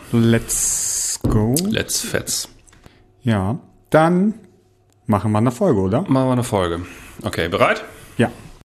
Let's go. Let's fetz. Ja, dann machen wir eine Folge, oder? Machen wir eine Folge. Okay, bereit? Ja.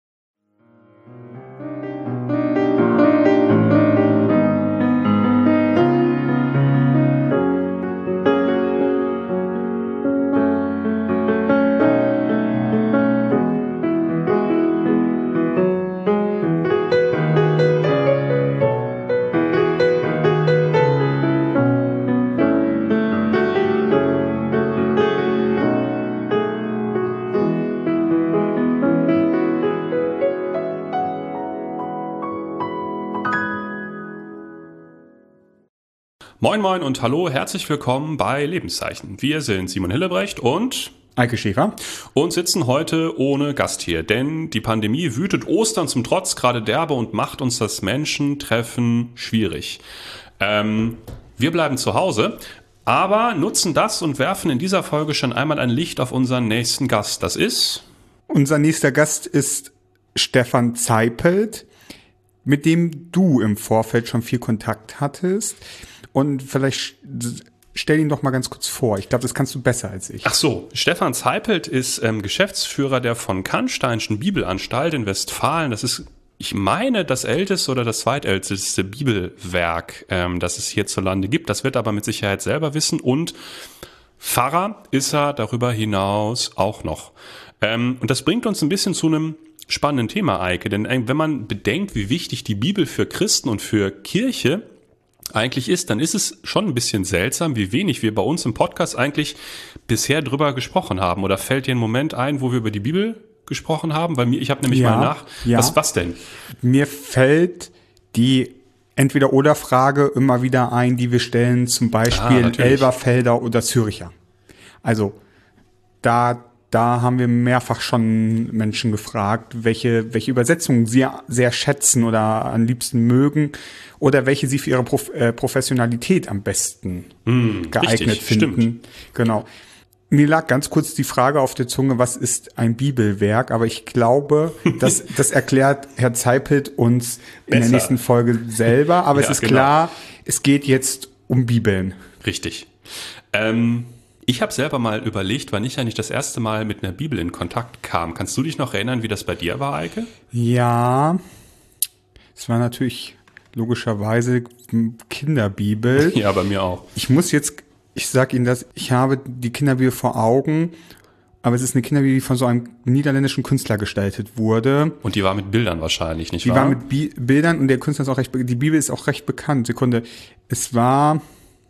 Moin moin und hallo, herzlich willkommen bei Lebenszeichen. Wir sind Simon Hillebrecht und Eike Schäfer. Und sitzen heute ohne Gast hier, denn die Pandemie wütet Ostern zum Trotz gerade derbe und macht uns das Menschentreffen schwierig. Wir bleiben zu Hause, aber nutzen das und werfen in dieser Folge schon einmal ein Licht auf unseren nächsten Gast. Das ist... Unser nächster Gast ist Stefan Zeipelt, mit dem du im Vorfeld schon viel Kontakt hattest. Und vielleicht stell ihn doch mal ganz kurz vor. Ich glaube, das kannst du besser als ich. Ach so, Stefan Zeipelt ist Geschäftsführer der von Cannsteinschen Bibelanstalt in Westfalen. Das ist, ich meine, das älteste oder das zweitälteste Bibelwerk, das es hierzulande gibt. Das wird er aber mit Sicherheit selber wissen. Und Pfarrer ist er darüber hinaus auch noch. Und das bringt uns ein bisschen zu einem spannenden Thema, Eike. Denn wenn man bedenkt, wie wichtig die Bibel für Christen und für Kirche eigentlich ist, dann ist es schon ein bisschen seltsam, wie wenig wir bei uns im Podcast eigentlich bisher drüber gesprochen haben. Oder fällt dir ein Moment ein, wo wir über die Bibel gesprochen haben? Weil ich habe nämlich mal nach. Ja. Was denn? Mir fällt die Entweder-oder-Frage immer wieder ein, die wir stellen, zum Beispiel Elberfelder oder Züricher. Also da haben wir mehrfach schon Menschen gefragt, welche Übersetzungen sie sehr schätzen oder am liebsten mögen oder welche sie für ihre Professionalität am besten geeignet finden. Stimmt. Genau. Mir lag ganz kurz die Frage auf der Zunge, was ist ein Bibelwerk? Aber ich glaube, das erklärt Herr Zeipelt uns in der nächsten Folge selber. Aber es ist klar, es geht jetzt um Bibeln. Richtig. Ich habe selber mal überlegt, wann ich eigentlich das erste Mal mit einer Bibel in Kontakt kam. Kannst du dich noch erinnern, wie das bei dir war, Eike? Ja, es war natürlich logischerweise Kinderbibel. Ja, bei mir auch. Ich sag Ihnen das, ich habe die Kinderbibel vor Augen, aber es ist eine Kinderbibel, die von so einem niederländischen Künstler gestaltet wurde. Und die war mit Bildern wahrscheinlich, nicht wahr? Die war mit Bildern und der Künstler ist auch die Bibel ist auch recht bekannt. Sekunde, es war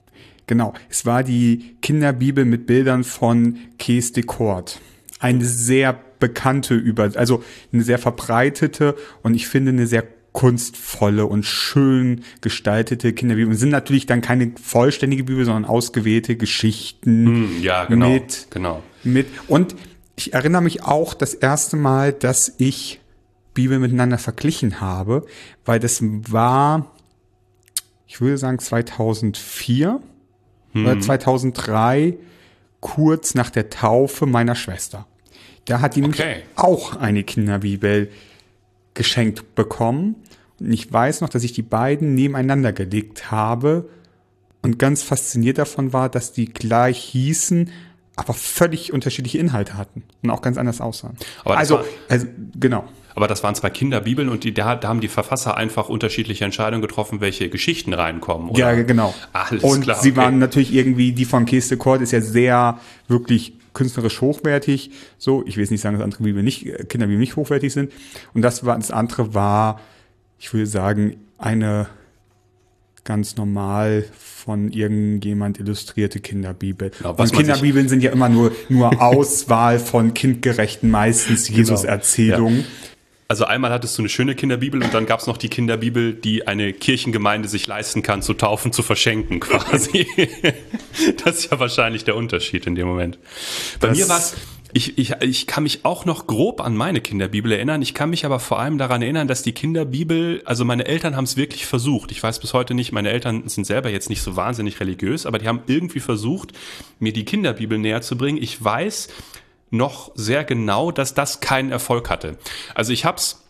die Kinderbibel mit Bildern von Kees de Kort. Eine sehr bekannte also eine sehr verbreitete und ich finde eine sehr kunstvolle und schön gestaltete Kinderbibel. Es sind natürlich dann keine vollständige Bibel, sondern ausgewählte Geschichten. Ja, genau. Und ich erinnere mich auch das erste Mal, dass ich Bibel miteinander verglichen habe, weil das war, ich würde sagen 2004 oder 2003, kurz nach der Taufe meiner Schwester. Da hat die nämlich auch eine Kinderbibel geschenkt bekommen. Und ich weiß noch, dass ich die beiden nebeneinander gelegt habe und ganz fasziniert davon war, dass die gleich hießen, aber völlig unterschiedliche Inhalte hatten und auch ganz anders aussahen. Genau. Aber das waren zwei Kinderbibeln und da haben die Verfasser einfach unterschiedliche Entscheidungen getroffen, welche Geschichten reinkommen, oder? Ja, genau. Alles und klar. Sie waren natürlich irgendwie, die von Kees de Kort ist ja sehr wirklich künstlerisch hochwertig. So, ich will jetzt nicht sagen, dass andere Kinderbibeln nicht hochwertig sind. Und das andere war, ich würde sagen, eine ganz normal von irgendjemand illustrierte Kinderbibel. Genau, und Kinderbibeln sind ja immer nur Auswahl von kindgerechten, meistens Jesus-Erzählungen. Ja. Also einmal hattest du eine schöne Kinderbibel und dann gab es noch die Kinderbibel, die eine Kirchengemeinde sich leisten kann, zu taufen, zu verschenken quasi. Das ist ja wahrscheinlich der Unterschied in dem Moment. Bei mir war es, ich kann mich auch noch grob an meine Kinderbibel erinnern. Ich kann mich aber vor allem daran erinnern, dass die Kinderbibel, also meine Eltern haben es wirklich versucht. Ich weiß bis heute nicht, meine Eltern sind selber jetzt nicht so wahnsinnig religiös, aber die haben irgendwie versucht, mir die Kinderbibel näher zu bringen. Ich weiß noch sehr genau, dass das keinen Erfolg hatte. Also ich habe es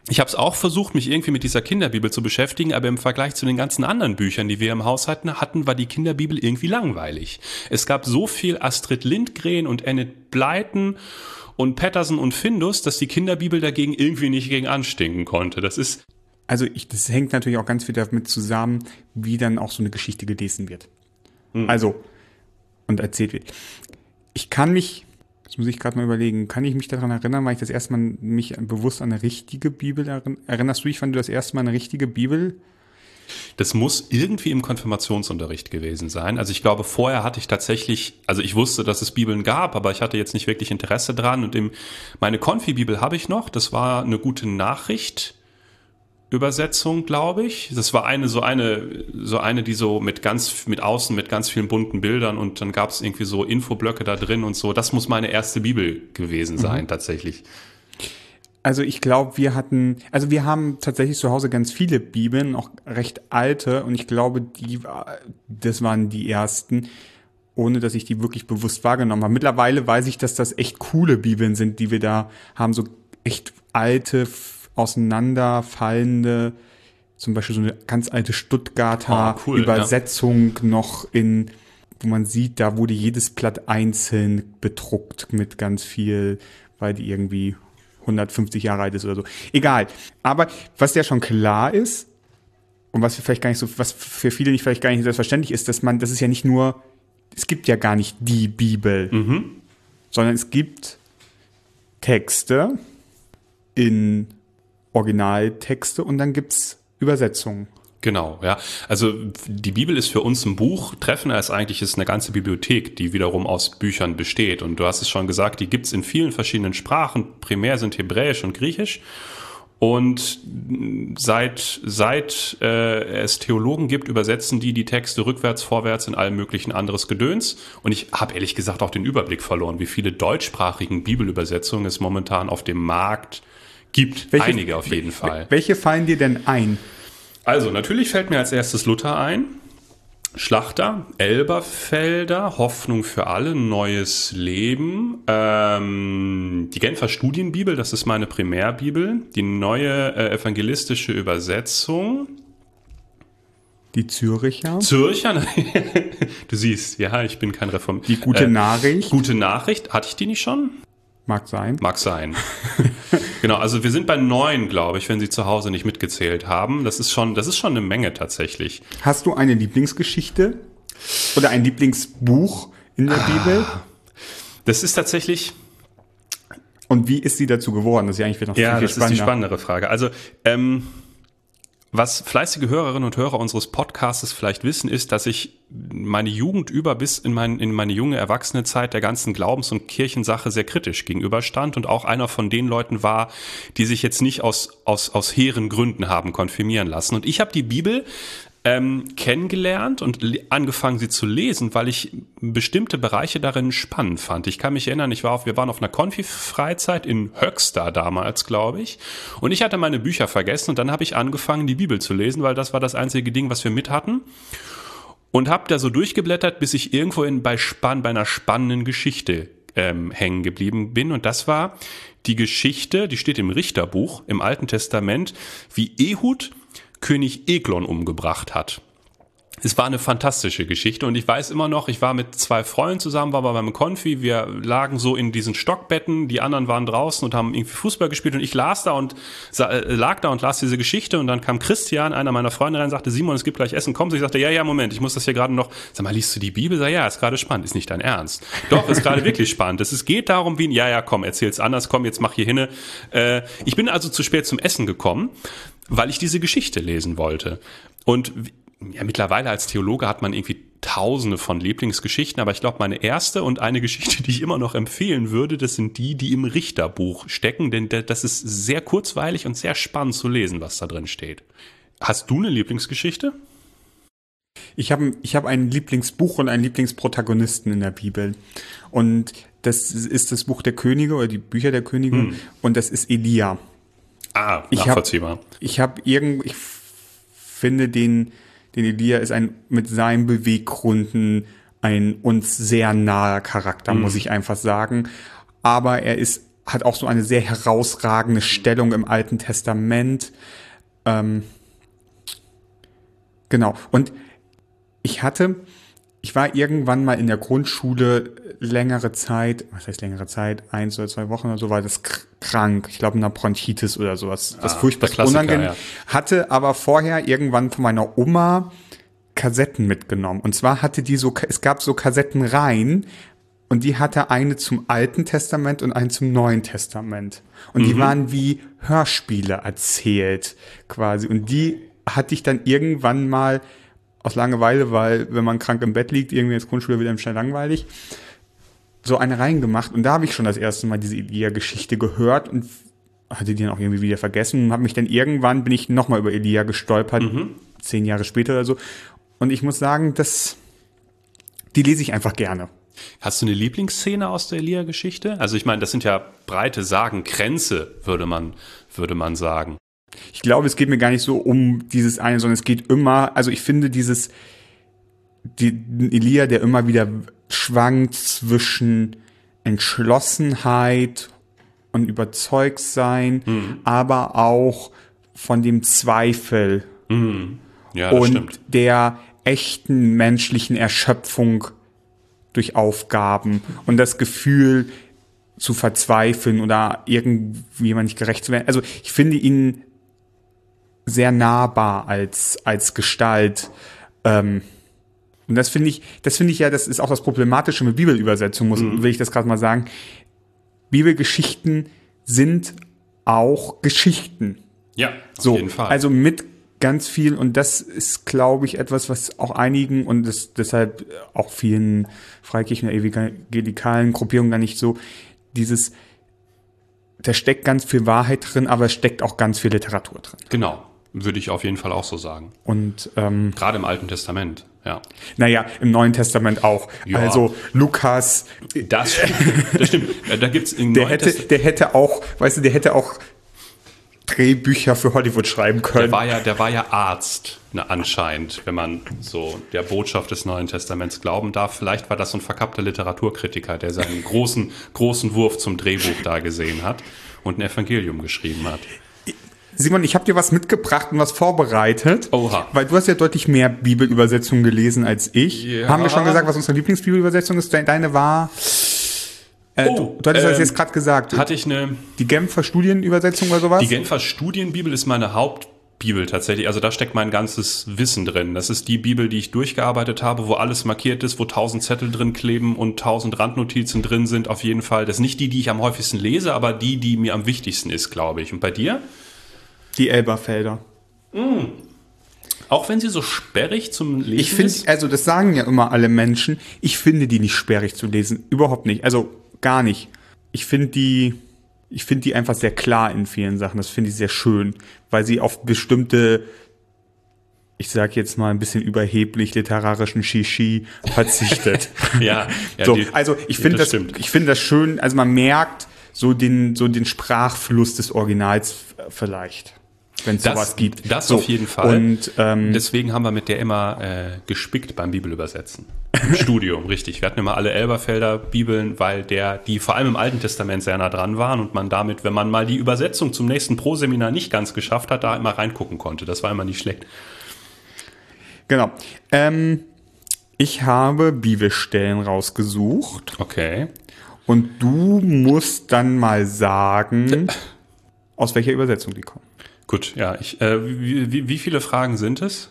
Ich habe es auch versucht, mich irgendwie mit dieser Kinderbibel zu beschäftigen, aber im Vergleich zu den ganzen anderen Büchern, die wir im Haus hatten, war die Kinderbibel irgendwie langweilig. Es gab so viel Astrid Lindgren und Enid Blyton und Patterson und Findus, dass die Kinderbibel dagegen irgendwie nicht gegen anstinken konnte. Das hängt natürlich auch ganz viel damit zusammen, wie dann auch so eine Geschichte gelesen wird. Also, und erzählt wird. Das muss ich gerade mal überlegen, kann ich mich daran erinnern, weil ich das erste Mal mich bewusst an eine richtige Bibel erinnerst du dich, wann du das erste Mal eine richtige Bibel? Das muss irgendwie im Konfirmationsunterricht gewesen sein. Also ich glaube, vorher hatte ich tatsächlich, also ich wusste, dass es Bibeln gab, aber ich hatte jetzt nicht wirklich Interesse dran. Und meine Konfi-Bibel habe ich noch. Das war eine gute Nachricht-Übersetzung, glaube ich. Das war eine, die so mit außen mit ganz vielen bunten Bildern und dann gab es irgendwie so Infoblöcke da drin und so. Das muss meine erste Bibel gewesen sein, tatsächlich. Also ich glaube, wir haben tatsächlich zu Hause ganz viele Bibeln, auch recht alte, und ich glaube, das waren die ersten, ohne dass ich die wirklich bewusst wahrgenommen habe. Mittlerweile weiß ich, dass das echt coole Bibeln sind, die wir da haben, so echt alte, auseinanderfallende, zum Beispiel so eine ganz alte Stuttgarter Übersetzung noch wo man sieht, da wurde jedes Blatt einzeln bedruckt mit ganz viel, weil die irgendwie 150 Jahre alt ist oder so. Egal. Aber was ja schon klar ist, und was für viele nicht vielleicht gar nicht selbstverständlich ist, dass es ja nicht nur, es gibt ja gar nicht die Bibel, sondern es gibt Texte in Originaltexte und dann gibt's Übersetzungen. Genau, ja. Also die Bibel ist für uns ein Buch, treffender ist eigentlich eine ganze Bibliothek, die wiederum aus Büchern besteht. Und du hast es schon gesagt, die gibt's in vielen verschiedenen Sprachen. Primär sind Hebräisch und Griechisch. Und seit es Theologen gibt, übersetzen die Texte rückwärts, vorwärts in allem möglichen anderes Gedöns. Und ich habe ehrlich gesagt auch den Überblick verloren, wie viele deutschsprachigen Bibelübersetzungen es momentan auf dem Markt gibt. Einige auf jeden Fall. Welche fallen dir denn ein? Also, natürlich fällt mir als erstes Luther ein, Schlachter, Elberfelder, Hoffnung für alle, Neues Leben, die Genfer Studienbibel, das ist meine Primärbibel, die neue evangelistische Übersetzung. Die Zürcher, du siehst, ja, ich bin kein Reformierter. Die gute Nachricht. Gute Nachricht, hatte ich die nicht schon? Mag sein. Genau, also wir sind bei 9, glaube ich, wenn Sie zu Hause nicht mitgezählt haben. Das ist schon eine Menge tatsächlich. Hast du eine Lieblingsgeschichte oder ein Lieblingsbuch in der Bibel? Das ist tatsächlich... Und wie ist sie dazu geworden? Das ist ja eigentlich noch viel spannender. Ja, das ist die spannendere Frage. Also, was fleißige Hörerinnen und Hörer unseres Podcasts vielleicht wissen, ist, dass ich meine Jugend über bis in meine junge Erwachsenenzeit der ganzen Glaubens- und Kirchensache sehr kritisch gegenüberstand und auch einer von den Leuten war, die sich jetzt nicht aus hehren Gründen haben konfirmieren lassen. Und ich habe die Bibel kennengelernt und angefangen, sie zu lesen, weil ich bestimmte Bereiche darin spannend fand. Ich kann mich erinnern, wir waren auf einer Konfi-Freizeit in Höxter damals, glaube ich, und ich hatte meine Bücher vergessen und dann habe ich angefangen, die Bibel zu lesen, weil das war das einzige Ding, was wir mit hatten, und habe da so durchgeblättert, bis ich irgendwo bei einer spannenden Geschichte hängen geblieben bin, und das war die Geschichte, die steht im Richterbuch im Alten Testament, wie Ehud König Eglon umgebracht hat. Es war eine fantastische Geschichte und ich weiß immer noch, ich war mit 2 Freunden zusammen, war beim Konfi, wir lagen so in diesen Stockbetten, die anderen waren draußen und haben irgendwie Fußball gespielt und ich lag da und las diese Geschichte und dann kam Christian, einer meiner Freunde, rein und sagte, Simon, es gibt gleich Essen, kommst du? Ich sagte, ja, Moment, ich muss das hier gerade noch, sag mal, liest du die Bibel? Sag, ja, ist gerade spannend, ist nicht dein Ernst. Doch, ist gerade wirklich spannend. Es geht darum, komm, erzähl's anders, komm, jetzt mach hier hin. Ich bin also zu spät zum Essen gekommen, weil ich diese Geschichte lesen wollte. Und ja, mittlerweile als Theologe hat man irgendwie tausende von Lieblingsgeschichten, aber ich glaube, meine erste und eine Geschichte, die ich immer noch empfehlen würde, das sind die im Richterbuch stecken, denn das ist sehr kurzweilig und sehr spannend zu lesen, was da drin steht. Hast du eine Lieblingsgeschichte? Ich hab ein Lieblingsbuch und einen Lieblingsprotagonisten in der Bibel. Und das ist das Buch der Könige oder die Bücher der Könige und das ist Elia. Nachvollziehbar. Ich finde den Elia ist mit seinen Beweggründen ein uns sehr naher Charakter, muss ich einfach sagen. Aber er ist hat auch so eine sehr herausragende Stellung im Alten Testament. Genau. Und ich war irgendwann mal in der Grundschule längere Zeit, was heißt längere Zeit, 1 oder 2 Wochen oder so, war das krank. Ich glaube, eine Bronchitis oder sowas. Das furchtbar unangenehm. Ja. Hatte aber vorher irgendwann von meiner Oma Kassetten mitgenommen. Und zwar hatte die es gab so Kassettenreihen, und die hatte eine zum Alten Testament und eine zum Neuen Testament. Und die waren wie Hörspiele erzählt, quasi. Und die hatte ich dann irgendwann mal aus Langeweile, weil wenn man krank im Bett liegt, irgendwie als Grundschüler wieder schnell langweilig, so eine reingemacht. Und da habe ich schon das erste Mal diese Elia-Geschichte gehört und hatte die dann auch irgendwie wieder vergessen. Und bin ich nochmal über Elia gestolpert, 10 Jahre später oder so. Und ich muss sagen, die lese ich einfach gerne. Hast du eine Lieblingsszene aus der Elia-Geschichte? Also ich meine, das sind ja breite Sagenkränze, würde man sagen. Ich glaube, es geht mir gar nicht so um dieses eine, sondern es geht immer, also ich finde Elia, der immer wieder schwankt zwischen Entschlossenheit und Überzeugtsein, aber auch von dem Zweifel Ja, das und stimmt. der echten menschlichen Erschöpfung durch Aufgaben und das Gefühl zu verzweifeln oder irgendwie mal nicht gerecht zu werden. Also ich finde ihn sehr nahbar als Gestalt. Und das finde ich ja, das ist auch das Problematische mit Bibelübersetzung, will ich das gerade mal sagen. Bibelgeschichten sind auch Geschichten. Ja, auf jeden Fall. Also mit ganz viel, und das ist, glaube ich, etwas, was auch einigen und deshalb auch vielen Freikirchen oder evangelikalen Gruppierungen gar nicht so, da steckt ganz viel Wahrheit drin, aber es steckt auch ganz viel Literatur drin. Genau, würde ich auf jeden Fall auch so sagen. Und gerade im Alten Testament, ja. Naja, im Neuen Testament auch. Ja. Also Lukas. Das stimmt. Da gibt's der hätte auch Drehbücher für Hollywood schreiben können. Der war ja Arzt, anscheinend, wenn man so der Botschaft des Neuen Testaments glauben darf. Vielleicht war das so ein verkappter Literaturkritiker, der seinen großen Wurf zum Drehbuch da gesehen hat und ein Evangelium geschrieben hat. Simon, ich habe dir was mitgebracht und was vorbereitet. Oha. Weil du hast ja deutlich mehr Bibelübersetzungen gelesen als ich. Ja. Haben wir schon gesagt, was unsere Lieblingsbibelübersetzung ist? Deine war... du hattest das jetzt gerade gesagt. Hatte ich die Genfer Studienübersetzung oder sowas? Die Genfer Studienbibel ist meine Hauptbibel tatsächlich. Also da steckt mein ganzes Wissen drin. Das ist die Bibel, die ich durchgearbeitet habe, wo alles markiert ist, wo 1000 Zettel drin kleben und 1000 Randnotizen drin sind. Auf jeden Fall. Das ist nicht die ich am häufigsten lese, aber die mir am wichtigsten ist, glaube ich. Und bei dir? Die Elberfelder. Auch wenn sie so sperrig zum Lesen ist? Ich finde, also das sagen ja immer alle Menschen, ich finde die nicht sperrig zu lesen. Überhaupt nicht. Also gar nicht. Ich finde die einfach sehr klar in vielen Sachen. Das finde ich sehr schön, weil sie auf bestimmte, ich sag jetzt mal ein bisschen überheblich literarischen Shishi verzichtet. ja so, also ich finde das schön, also man merkt so den Sprachfluss des Originals vielleicht, wenn es sowas gibt. Das so, auf jeden Fall. Und deswegen haben wir mit der immer gespickt beim Bibelübersetzen. Im Studium, richtig. Wir hatten immer alle Elberfelder Bibeln, weil die vor allem im Alten Testament sehr nah dran waren und man damit, wenn man mal die Übersetzung zum nächsten Pro-Seminar nicht ganz geschafft hat, da immer reingucken konnte. Das war immer nicht schlecht. Genau. Ich habe Bibelstellen rausgesucht. Okay. Und du musst dann mal sagen, aus welcher Übersetzung die kommen. Gut, ja. Wie viele Fragen sind es?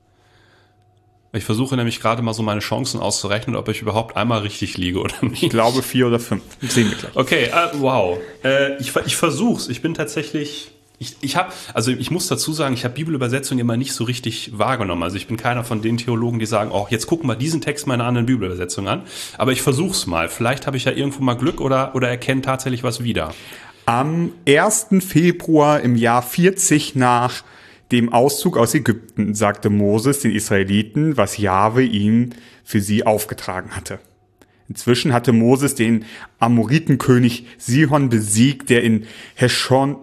Ich versuche nämlich gerade mal so meine Chancen auszurechnen, ob ich überhaupt einmal richtig liege oder nicht. Ich glaube 4 oder 5. Sehen wir gleich. Okay, wow. Ich versuch's. Ich bin tatsächlich... Ich muss dazu sagen, ich habe Bibelübersetzungen immer nicht so richtig wahrgenommen. Also ich bin keiner von den Theologen, die sagen, jetzt gucken wir diesen Text mal in einer anderen Bibelübersetzung an. Aber ich versuch's mal. Vielleicht habe ich ja irgendwo mal Glück oder erkenne tatsächlich was wieder. Am 1. Februar im Jahr 40 nach dem Auszug aus Ägypten sagte Moses den Israeliten, was Jahwe ihm für sie aufgetragen hatte. Inzwischen hatte Moses den Amoritenkönig Sihon besiegt, der in Heschbon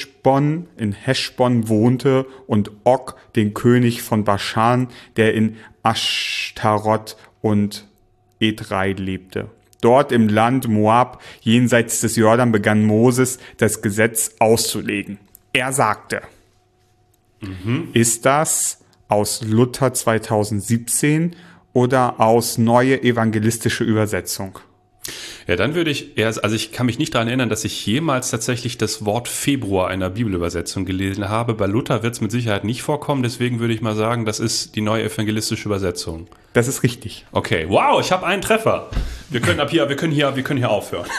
wohnte, und Og, den König von Baschan, der in Ashtaroth und Edrei lebte. Dort im Land Moab, jenseits des Jordan, begann Moses, das Gesetz auszulegen. Er sagte, Ist das aus Luther 2017 oder aus Neue Evangelistische Übersetzung? Ja, dann würde ich eher, also ich kann mich nicht daran erinnern, dass ich jemals tatsächlich das Wort Februar in der Bibelübersetzung gelesen habe. Bei Luther wird es mit Sicherheit nicht vorkommen, deswegen würde ich mal sagen, das ist die Neue Evangelistische Übersetzung. Das ist richtig. Okay, wow, ich habe einen Treffer. Wir können hier aufhören.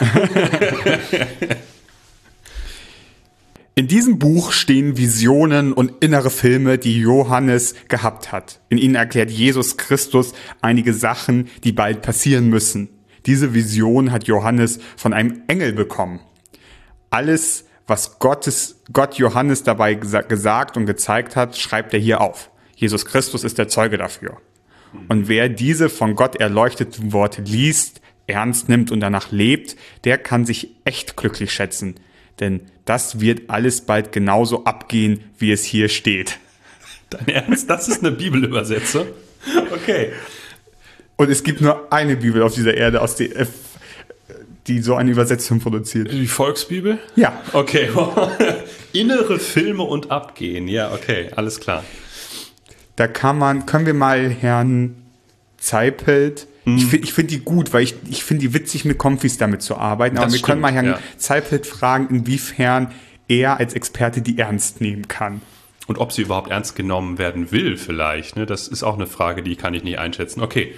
In diesem Buch stehen Visionen und innere Filme, die Johannes gehabt hat. In ihnen erklärt Jesus Christus einige Sachen, die bald passieren müssen. Diese Vision hat Johannes von einem Engel bekommen. Alles, was Gott Johannes dabei gesagt und gezeigt hat, schreibt er hier auf. Jesus Christus ist der Zeuge dafür. Und wer diese von Gott erleuchteten Worte liest, ernst nimmt und danach lebt, der kann sich echt glücklich schätzen. Denn das wird alles bald genauso abgehen, wie es hier steht. Dein Ernst? Das ist eine Bibelübersetzung? Okay. Und es gibt nur eine Bibel auf dieser Erde, die so eine Übersetzung produziert. Die Volksbibel? Ja. Okay. Innere Filme und Abgehen. Ja, okay, alles klar. Da können wir mal Herrn Zeipelt, ich finde die gut, weil ich finde die witzig, mit Konfis damit zu arbeiten, aber wir können mal Herrn Zeipelt fragen, inwiefern er als Experte die ernst nehmen kann. Und ob sie überhaupt ernst genommen werden will vielleicht, ne? Das ist auch eine Frage, die kann ich nicht einschätzen. Okay.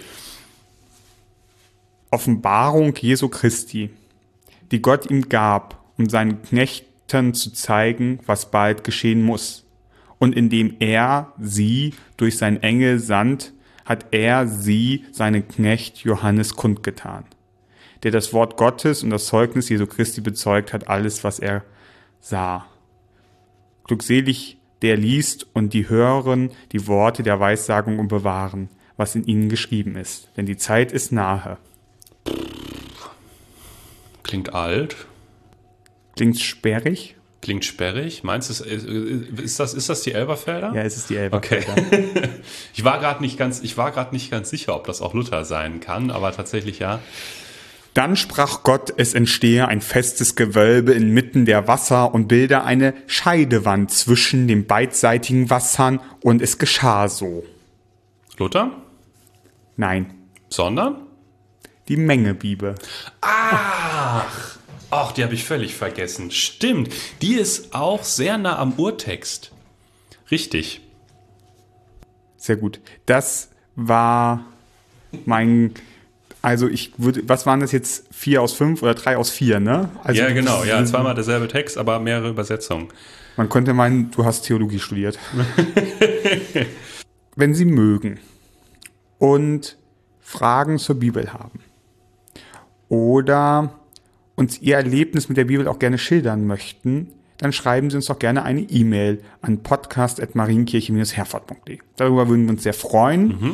Offenbarung Jesu Christi, die Gott ihm gab, um seinen Knechten zu zeigen, was bald geschehen muss. Und indem er sie durch seinen Engel sandt, hat er sie seinen Knecht Johannes kundgetan, der das Wort Gottes und das Zeugnis Jesu Christi bezeugt hat, alles, was er sah. Glückselig, der liest und die hören die Worte der Weissagung und bewahren, was in ihnen geschrieben ist. Denn die Zeit ist nahe. Klingt alt. Klingt sperrig. Klingt sperrig. Meinst du, ist das die Elberfelder? Ja, es ist die Elberfelder. Okay. Ich war gerade nicht ganz sicher, ob das auch Luther sein kann, aber tatsächlich ja. Dann sprach Gott, es entstehe ein festes Gewölbe inmitten der Wasser und bilde eine Scheidewand zwischen den beidseitigen Wassern, und es geschah so. Luther? Nein. Sondern? Die Mengebibel. Ach, die habe ich völlig vergessen. Stimmt, die ist auch sehr nah am Urtext. Richtig. Sehr gut. Das war was waren das jetzt? 4 aus 5 oder 3 aus 4, ne? Also, ja, genau. Ja, zweimal derselbe Text, aber mehrere Übersetzungen. Man könnte meinen, du hast Theologie studiert. Wenn Sie mögen und Fragen zur Bibel haben oder uns Ihr Erlebnis mit der Bibel auch gerne schildern möchten, dann schreiben Sie uns doch gerne eine E-Mail an podcast@marienkirche-herford.de. Darüber würden wir uns sehr freuen.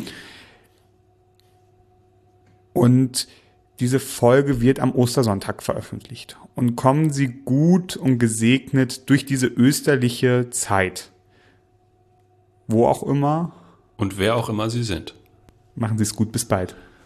Und diese Folge wird am Ostersonntag veröffentlicht. Und kommen Sie gut und gesegnet durch diese österliche Zeit. Wo auch immer. Und wer auch immer Sie sind. Machen Sie es gut. Bis bald.